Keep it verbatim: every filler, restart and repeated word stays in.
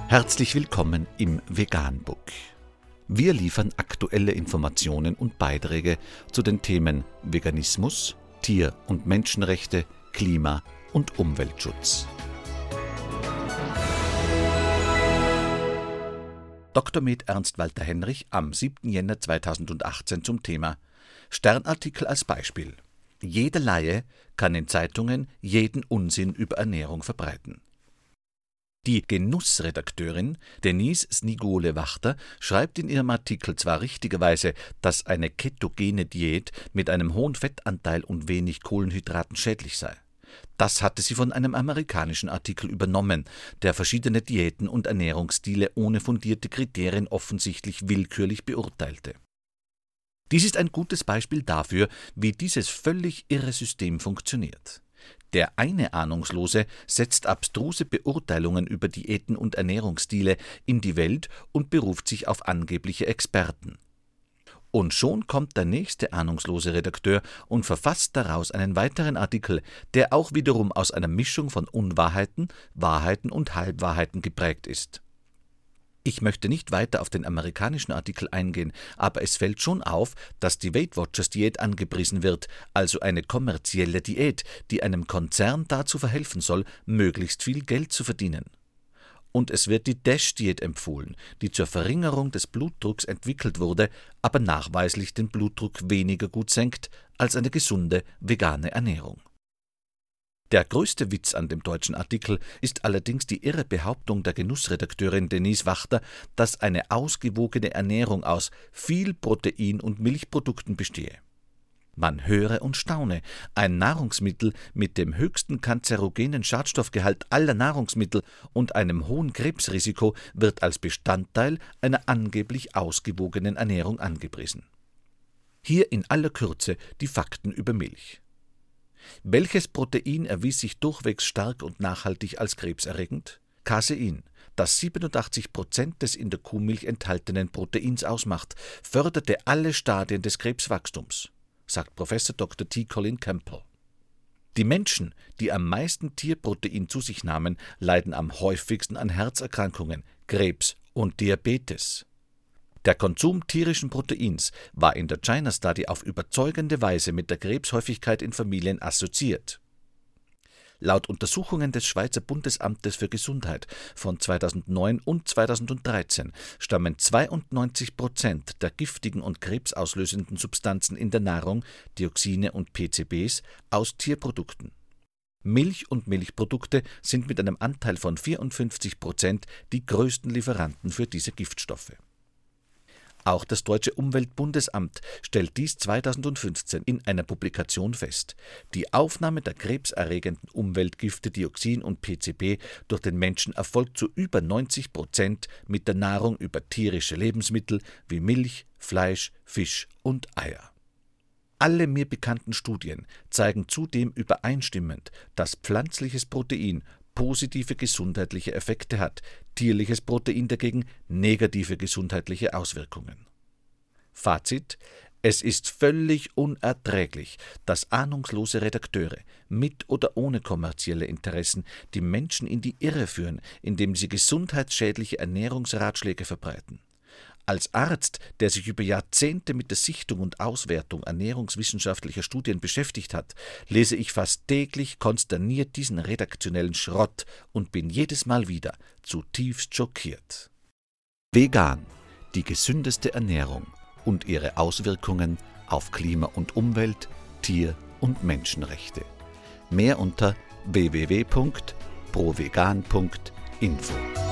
Herzlich willkommen im Veganbook. Wir liefern aktuelle Informationen und Beiträge zu den Themen Veganismus, Tier- und Menschenrechte, Klima- und Umweltschutz. Doktor Med Ernst Walter Henrich am siebten Jänner zweitausendachtzehn zum Thema Sternartikel als Beispiel. Jeder Laie kann in Zeitungen jeden Unsinn über Ernährung verbreiten. Die Genussredakteurin Denise Snigole-Wachter schreibt in ihrem Artikel zwar richtigerweise, dass eine ketogene Diät mit einem hohen Fettanteil und wenig Kohlenhydraten schädlich sei. Das hatte sie von einem amerikanischen Artikel übernommen, der verschiedene Diäten und Ernährungsstile ohne fundierte Kriterien offensichtlich willkürlich beurteilte. Dies ist ein gutes Beispiel dafür, wie dieses völlig irre System funktioniert. Der eine Ahnungslose setzt abstruse Beurteilungen über Diäten und Ernährungsstile in die Welt und beruft sich auf angebliche Experten. Und schon kommt der nächste ahnungslose Redakteur und verfasst daraus einen weiteren Artikel, der auch wiederum aus einer Mischung von Unwahrheiten, Wahrheiten und Halbwahrheiten geprägt ist. Ich möchte nicht weiter auf den amerikanischen Artikel eingehen, aber es fällt schon auf, dass die Weight Watchers Diät angepriesen wird, also eine kommerzielle Diät, die einem Konzern dazu verhelfen soll, möglichst viel Geld zu verdienen. Und es wird die DASH-Diät empfohlen, die zur Verringerung des Blutdrucks entwickelt wurde, aber nachweislich den Blutdruck weniger gut senkt als eine gesunde, vegane Ernährung. Der größte Witz an dem deutschen Artikel ist allerdings die irre Behauptung der Genussredakteurin Denise Wachter, dass eine ausgewogene Ernährung aus viel Protein und Milchprodukten bestehe. Man höre und staune, ein Nahrungsmittel mit dem höchsten kanzerogenen Schadstoffgehalt aller Nahrungsmittel und einem hohen Krebsrisiko wird als Bestandteil einer angeblich ausgewogenen Ernährung angepriesen. Hier in aller Kürze die Fakten über Milch. Welches Protein erwies sich durchwegs stark und nachhaltig als krebserregend? Casein, das siebenundachtzig Prozent des in der Kuhmilch enthaltenen Proteins ausmacht, förderte alle Stadien des Krebswachstums, sagt Professor Doktor T. Colin Campbell. Die Menschen, die am meisten Tierprotein zu sich nahmen, leiden am häufigsten an Herzerkrankungen, Krebs und Diabetes. Der Konsum tierischen Proteins war in der China Study auf überzeugende Weise mit der Krebshäufigkeit in Familien assoziiert. Laut Untersuchungen des Schweizer Bundesamtes für Gesundheit von zweitausendneun und zweitausenddreizehn stammen zweiundneunzig Prozent der giftigen und krebsauslösenden Substanzen in der Nahrung, Dioxine und P C Bs, aus Tierprodukten. Milch und Milchprodukte sind mit einem Anteil von vierundfünfzig Prozent die größten Lieferanten für diese Giftstoffe. Auch das deutsche Umweltbundesamt stellt dies zweitausendfünfzehn in einer Publikation fest. Die Aufnahme der krebserregenden Umweltgifte Dioxin und P C B durch den Menschen erfolgt zu über neunzig Prozent mit der Nahrung über tierische Lebensmittel wie Milch, Fleisch, Fisch und Eier. Alle mir bekannten Studien zeigen zudem übereinstimmend, dass pflanzliches Protein positive gesundheitliche Effekte hat, tierliches Protein dagegen negative gesundheitliche Auswirkungen. Fazit: Es ist völlig unerträglich, dass ahnungslose Redakteure mit oder ohne kommerzielle Interessen die Menschen in die Irre führen, indem sie gesundheitsschädliche Ernährungsratschläge verbreiten. Als Arzt, der sich über Jahrzehnte mit der Sichtung und Auswertung ernährungswissenschaftlicher Studien beschäftigt hat, lese ich fast täglich konsterniert diesen redaktionellen Schrott und bin jedes Mal wieder zutiefst schockiert. Vegan, die gesündeste Ernährung und ihre Auswirkungen auf Klima und Umwelt, Tier- und Menschenrechte. Mehr unter w w w punkt provegan punkt info.